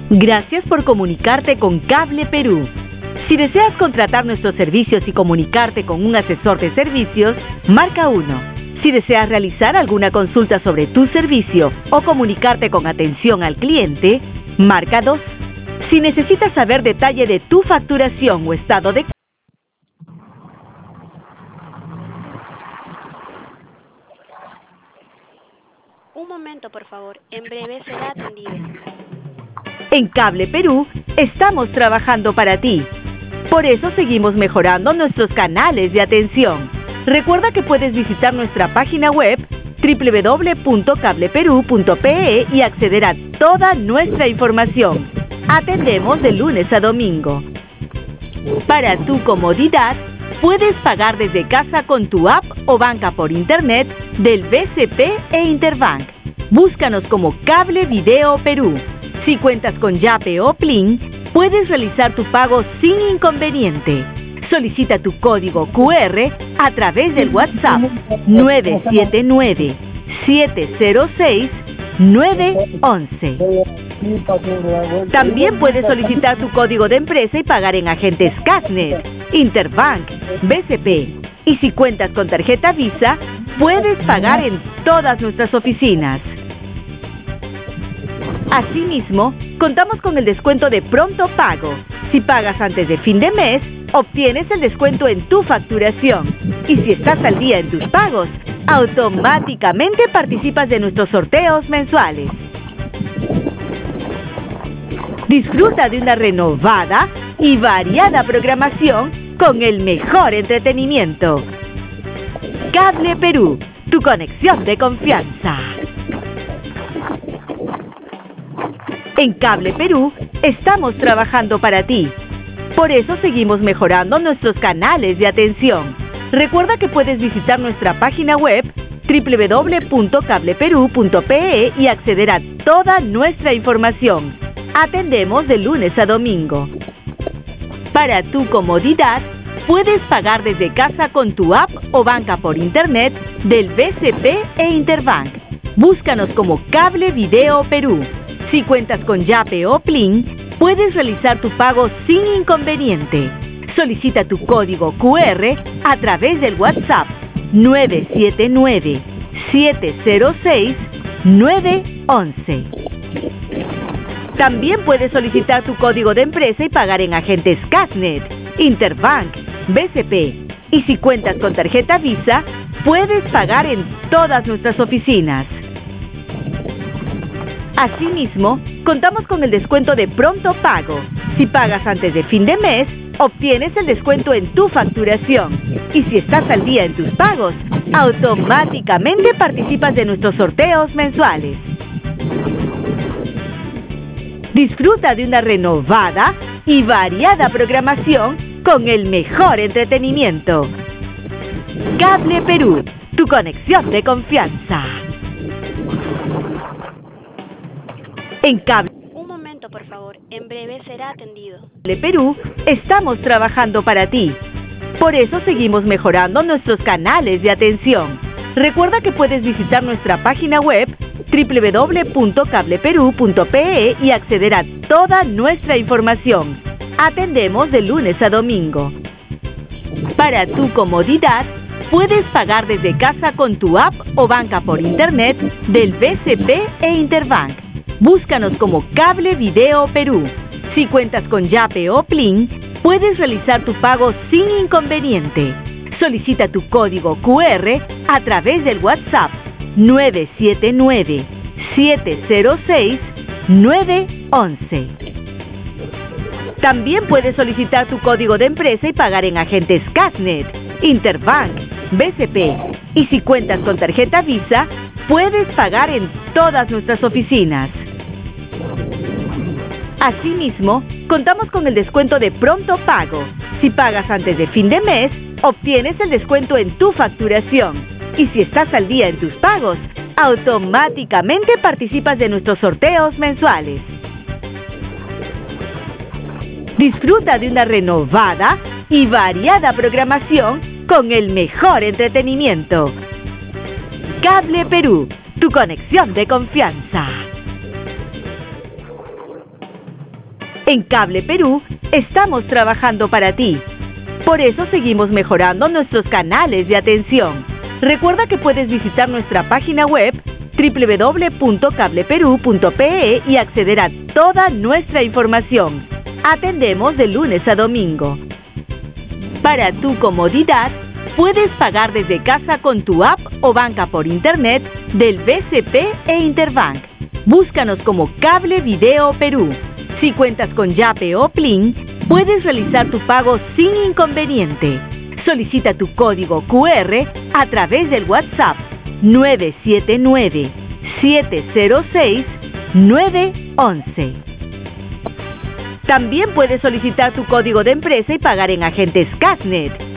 Gracias por comunicarte con Cable Perú. Si deseas contratar nuestros servicios y comunicarte con un asesor de servicios, marca 1. Si deseas realizar alguna consulta sobre tu servicio o comunicarte con atención al cliente, marca 2. Si necesitas saber detalle de tu facturación o estado de... Un momento, por favor. En breve será atendido. En Cable Perú, estamos trabajando para ti. Por eso seguimos mejorando nuestros canales de atención. Recuerda que puedes visitar nuestra página web www.cableperu.pe y acceder a toda nuestra información. Atendemos de lunes a domingo. Para tu comodidad, puedes pagar desde casa con tu app o banca por internet del BCP e Interbank. Búscanos como Cable Video Perú. Si cuentas con Yape o Plin, puedes realizar tu pago sin inconveniente. Solicita tu código QR a través del WhatsApp 979-706-911. También puedes solicitar tu código de empresa y pagar en agentes Casnet, Interbank, BCP. Y si cuentas con tarjeta Visa, puedes pagar en todas nuestras oficinas. Asimismo, contamos con el descuento de pronto pago. Si pagas antes de fin de mes, obtienes el descuento en tu facturación. Y si estás al día en tus pagos, automáticamente participas de nuestros sorteos mensuales. Disfruta de una renovada y variada programación con el mejor entretenimiento. Cable Perú, tu conexión de confianza. En Cable Perú, estamos trabajando para ti. Por eso seguimos mejorando nuestros canales de atención. Recuerda que puedes visitar nuestra página web www.cableperu.pe y acceder a toda nuestra información. Atendemos de lunes a domingo. Para tu comodidad, puedes pagar desde casa con tu app o banca por internet del BCP e Interbank. Búscanos como Cable Video Perú. Si cuentas con Yape o Plin, puedes realizar tu pago sin inconveniente. Solicita tu código QR a través del WhatsApp 979-706-911. También puedes solicitar tu código de empresa y pagar en agentes Casnet, Interbank, BCP. Y si cuentas con tarjeta Visa, puedes pagar en todas nuestras oficinas. Asimismo, contamos con el descuento de pronto pago. Si pagas antes de fin de mes, obtienes el descuento en tu facturación. Y si estás al día en tus pagos, automáticamente participas de nuestros sorteos mensuales. Disfruta de una renovada y variada programación con el mejor entretenimiento. Cable Perú, tu conexión de confianza. En Cable Un momento, por favor. En breve será atendido. Perú, estamos trabajando para ti. Por eso seguimos mejorando nuestros canales de atención. Recuerda que puedes visitar nuestra página web www.cableperu.pe y acceder a toda nuestra información. Atendemos de lunes a domingo. Para tu comodidad, puedes pagar desde casa con tu app o banca por internet del BCP e Interbank. Búscanos como Cable Video Perú. Si cuentas con Yape o Plin, puedes realizar tu pago sin inconveniente. Solicita tu código QR a través del WhatsApp 979-706-911. También puedes solicitar tu código de empresa y pagar en agentes Casnet, Interbank, BCP. Y si cuentas con tarjeta Visa, puedes pagar en todas nuestras oficinas. Asimismo, contamos con el descuento de pronto pago. Si pagas antes de fin de mes, obtienes el descuento en tu facturación. Y si estás al día en tus pagos, automáticamente participas de nuestros sorteos mensuales. Disfruta de una renovada y variada programación con el mejor entretenimiento. Cable Perú, tu conexión de confianza. En Cable Perú estamos trabajando para ti. Por eso seguimos mejorando nuestros canales de atención. Recuerda que puedes visitar nuestra página web www.cableperu.pe y acceder a toda nuestra información. Atendemos de lunes a domingo. Para tu comodidad, puedes pagar desde casa con tu app o banca por internet del BCP e Interbank. Búscanos como Cable Video Perú. Si cuentas con Yape o Plin, puedes realizar tu pago sin inconveniente. Solicita tu código QR a través del WhatsApp 979-706-911. También puedes solicitar tu código de empresa y pagar en agentes Casnet.